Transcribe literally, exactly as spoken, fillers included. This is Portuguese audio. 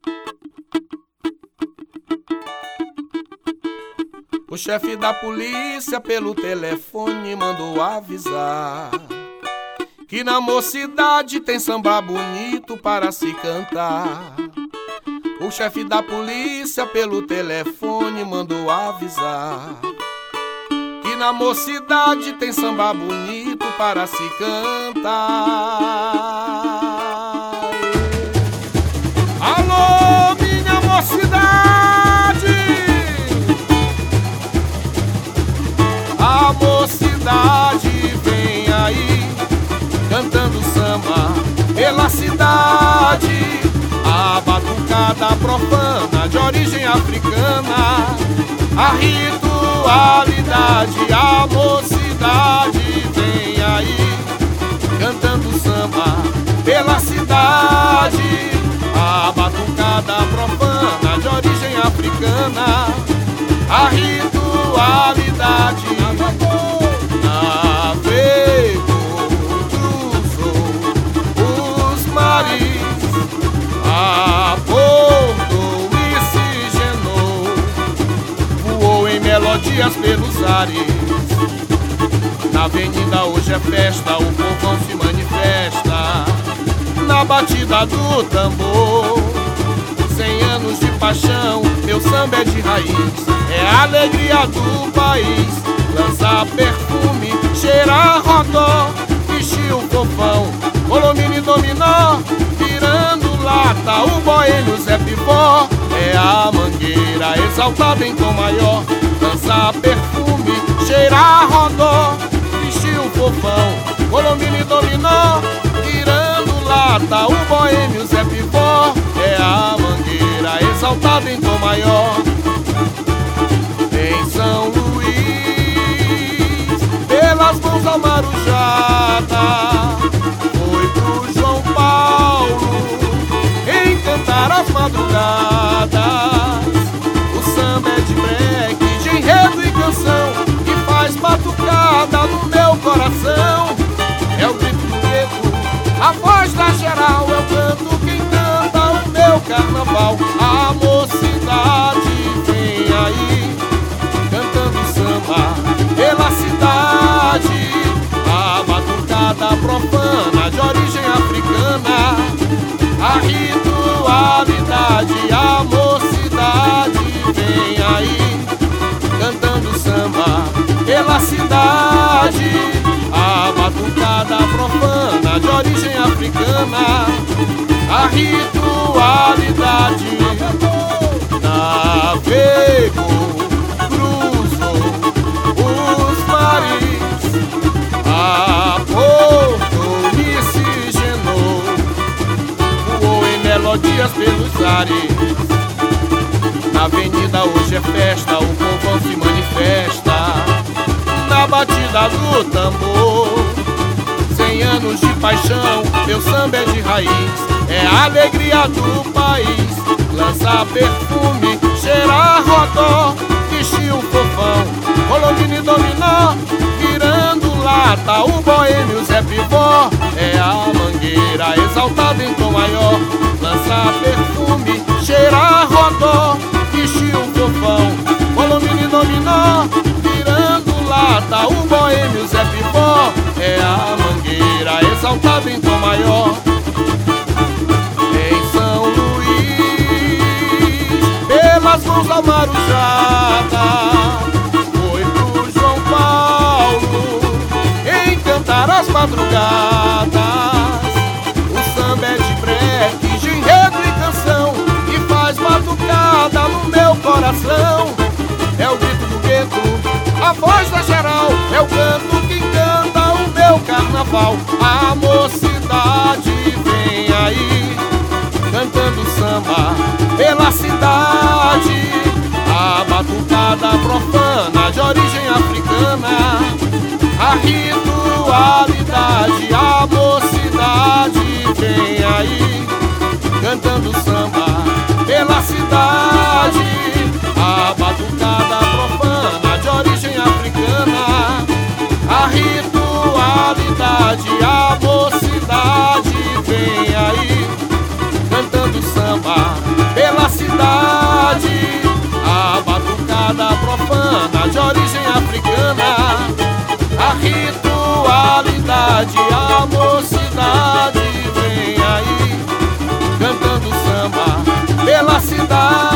O chefe da polícia pelo telefone mandou avisar que na mocidade tem samba bonito para se cantar. O chefe da polícia pelo telefone mandou avisar que na mocidade tem samba bonito para se cantar. Alô, minha mocidade! A mocidade vem aí cantando samba pela cidade. A batucada profana de origem africana, a ritualidade, a mocidade vem aí cantando samba pela cidade. A batucada profana de origem africana, a ritualidade. Navegou, cruzou os mares, abordou e oxigenou, voou em melodias pelos ares. Na avenida hoje é festa, o povão se manifesta na batida do tambor. Cem anos de paixão, meu samba é de raiz, é a alegria do país. Lança perfume, cheira rodó, vestir o fofão, colomine dominó, virando lata, o boêmio Zé Pivó. É a mangueira exaltada em tom maior. Lança perfume, cheira rodó, vestir o fofão, colomine dominó, virando lata, o boêmio Zé Pivó. É a mangueira exaltada em tom maior. Em São Luís, pelas mãos ao Marujada, foi pro João Paulo encantar as madrugadas. O samba é de breque, de enredo e canção, que faz batucada no meu coração. É o grito do gueto, a voz da geral, é o canto quem canta o meu carnaval. A mocidade vem aí cantando samba pela cidade. A batucada profana de origem africana, a ritualidade, a mocidade vem aí cantando samba pela cidade. A batucada profana de origem africana, a ritualidade. Navegou, cruzou os mares, abordou, oxigenou, voou em melodias pelos ares. Na avenida hoje é festa, o povão se manifesta na batida do tambor. Cem anos de paixão, meu samba é de raiz, é a alegria do país. Lança perfume, cheira rodó, vestir o fofão, colomine dominó, virando lata, o boêmio Zé Pivó. É a mangueira exaltada em tom maior. Lança perfume, cheira rodó, vestir o fofão, colomine dominó, virando lata, o boêmio Zé Pivó. É a mangueira exaltada em tom maior. Em São Luís, pelas mãos da Marujada, foi pro João Paulo encantar as madrugadas. O samba é de breque, de enredo e canção, que faz batucada no meu coração. É o grito do gueto, a voz da geral, é o canto que canta o meu carnaval. A mocidade vem aí cantando samba pela cidade. A batucada profana de origem africana, a ritualidade, a mocidade vem aí cantando samba pela cidade. A batucada profana de origem africana, a ritualidade, a mocidade vem aí cantando samba mocidade, a mocidade vem aí, cantando samba pela cidade.